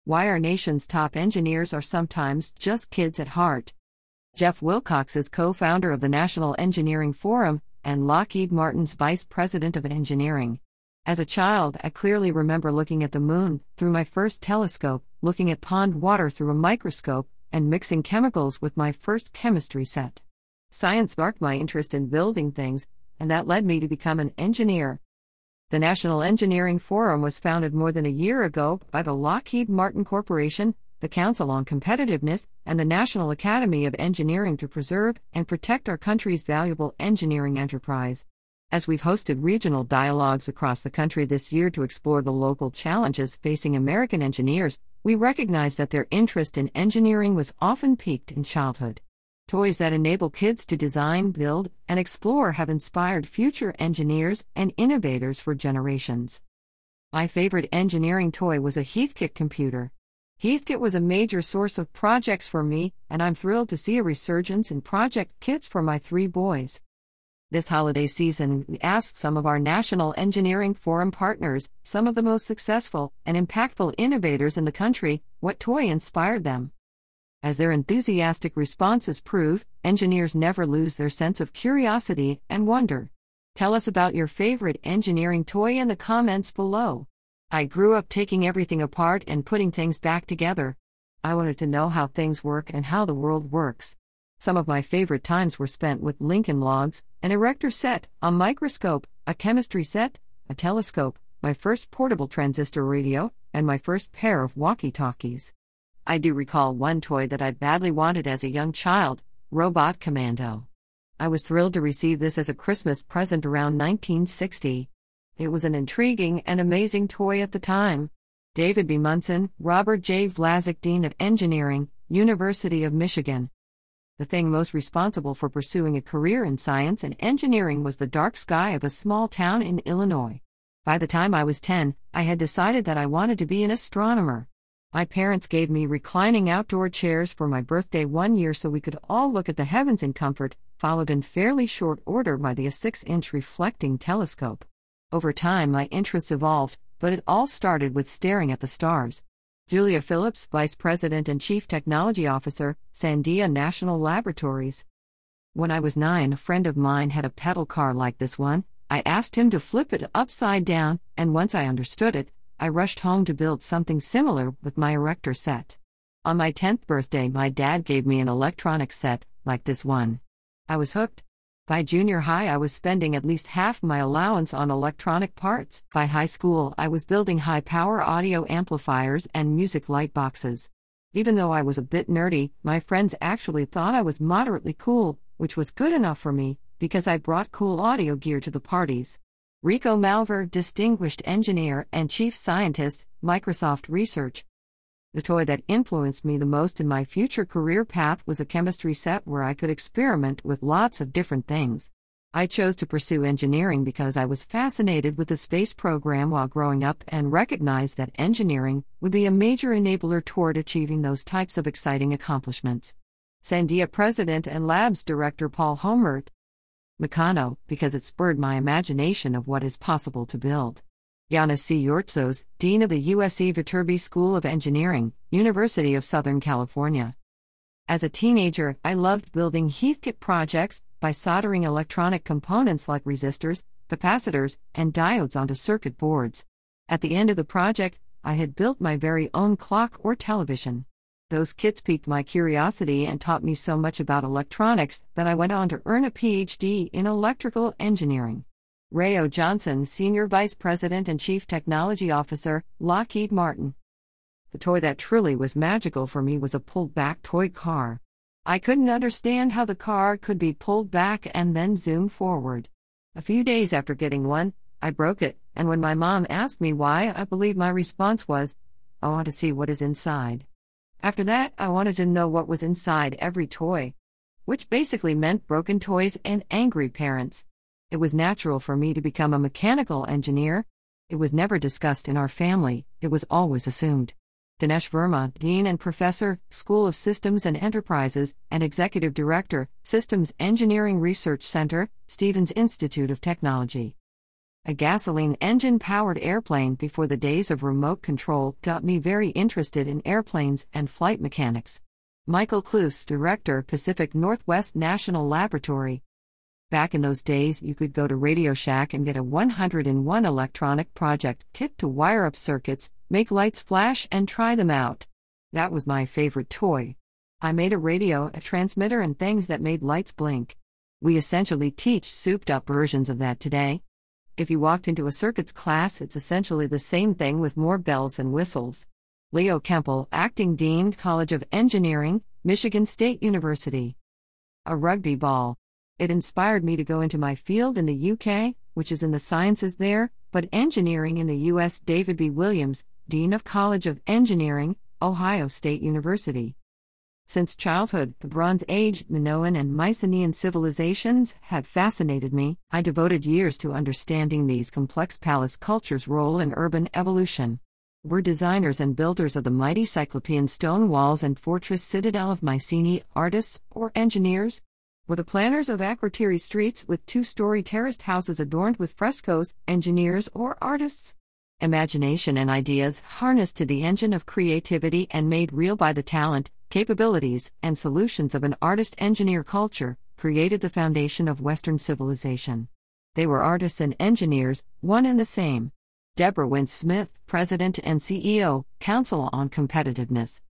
Why our nation's top engineers are sometimes just kids at heart. Jeff Wilcox is co-founder of the National Engineering Forum and Lockheed Martin's vice president of engineering. As a child, I clearly remember looking at the moon through my first telescope, looking at pond water through a microscope, and mixing chemicals with my first chemistry set. Science sparked my interest in building things, and that led me to become an engineer. The National Engineering Forum was founded more than a year ago by the Lockheed Martin Corporation, the Council on Competitiveness, and the National Academy of Engineering to preserve and protect our country's valuable engineering enterprise. As we've hosted regional dialogues across the country this year to explore the local challenges facing American engineers, we recognize that their interest in engineering was often piqued in childhood. Toys that enable kids to design, build, and explore have inspired future engineers and innovators for generations. My favorite engineering toy was a Heathkit computer. Heathkit was a major source of projects for me, and I'm thrilled to see a resurgence in project kits for my 3 boys. This holiday season, we asked some of our National Engineering Forum partners, some of the most successful and impactful innovators in the country, what toy inspired them. As their enthusiastic responses prove, engineers never lose their sense of curiosity and wonder. Tell us about your favorite engineering toy in the comments below. I grew up taking everything apart and putting things back together. I wanted to know how things work and how the world works. Some of my favorite times were spent with Lincoln Logs, an erector set, a microscope, a chemistry set, a telescope, my first portable transistor radio, and my first pair of walkie-talkies. I do recall one toy that I badly wanted as a young child, Robot Commando. I was thrilled to receive this as a Christmas present around 1960. It was an intriguing and amazing toy at the time. David B. Munson, Robert J. Vlasic, Dean of Engineering, University of Michigan. The thing most responsible for pursuing a career in science and engineering was the dark sky of a small town in Illinois. By the time I was 10, I had decided that I wanted to be an astronomer. My parents gave me reclining outdoor chairs for my birthday one year so we could all look at the heavens in comfort, followed in fairly short order by the 6-inch reflecting telescope. Over time, my interests evolved, but it all started with staring at the stars. Julia Phillips, Vice President and Chief Technology Officer, Sandia National Laboratories. When I was 9, a friend of mine had a pedal car like this one. I asked him to flip it upside down, and once I understood it, I rushed home to build something similar with my erector set. On my 10th birthday, my dad gave me an electronics set, like this one. I was hooked. By junior high, I was spending at least half my allowance on electronic parts. By high school, I was building high-power audio amplifiers and music light boxes. Even though I was a bit nerdy, my friends actually thought I was moderately cool, which was good enough for me, because I brought cool audio gear to the parties. Rico Malver, Distinguished Engineer and Chief Scientist, Microsoft Research. The toy that influenced me the most in my future career path was a chemistry set where I could experiment with lots of different things. I chose to pursue engineering because I was fascinated with the space program while growing up and recognized that engineering would be a major enabler toward achieving those types of exciting accomplishments. Sandia President and Labs Director Paul Homert. Meccano, because it spurred my imagination of what is possible to build. Yanis C. Yortzos, Dean of the USC Viterbi School of Engineering, University of Southern California. As a teenager, I loved building Heathkit projects by soldering electronic components like resistors, capacitors, and diodes onto circuit boards. At the end of the project, I had built my very own clock or television. Those kits piqued my curiosity and taught me so much about electronics that I went on to earn a PhD in electrical engineering. Rayo Johnson, Senior Vice President and Chief Technology Officer, Lockheed Martin. The toy that truly was magical for me was a pulled-back toy car. I couldn't understand how the car could be pulled back and then zoom forward. A few days after getting one, I broke it, and when my mom asked me why, I believe my response was, "I want to see what is inside." After that, I wanted to know what was inside every toy, which basically meant broken toys and angry parents. It was natural for me to become a mechanical engineer. It was never discussed in our family, it was always assumed. Dinesh Verma, Dean and Professor, School of Systems and Enterprises, and Executive Director, Systems Engineering Research Center, Stevens Institute of Technology. A gasoline engine-powered airplane before the days of remote control got me very interested in airplanes and flight mechanics. Michael Cluess, director, Pacific Northwest National Laboratory. Back in those days, you could go to Radio Shack and get a 101 electronic project kit to wire up circuits, make lights flash, and try them out. That was my favorite toy. I made a radio, a transmitter, and things that made lights blink. We essentially teach souped-up versions of that today. If you walked into a circuits class, it's essentially the same thing with more bells and whistles. Leo Kempel, Acting Dean, College of Engineering, Michigan State University. A rugby ball. It inspired me to go into my field in the UK, which is in the sciences there, but engineering in the US. David B. Williams, Dean of College of Engineering, Ohio State University. Since childhood, the Bronze Age, Minoan and Mycenaean civilizations have fascinated me. I devoted years to understanding these complex palace cultures' role in urban evolution. Were designers and builders of the mighty Cyclopean stone walls and fortress citadel of Mycenae artists or engineers? Were the planners of Akrotiri streets with two-story terraced houses adorned with frescoes engineers or artists? Imagination and ideas harnessed to the engine of creativity and made real by the talent, capabilities, and solutions of an artist-engineer culture, created the foundation of Western civilization. They were artists and engineers, one and the same. Deborah Wynne Smith, President and CEO, Council on Competitiveness.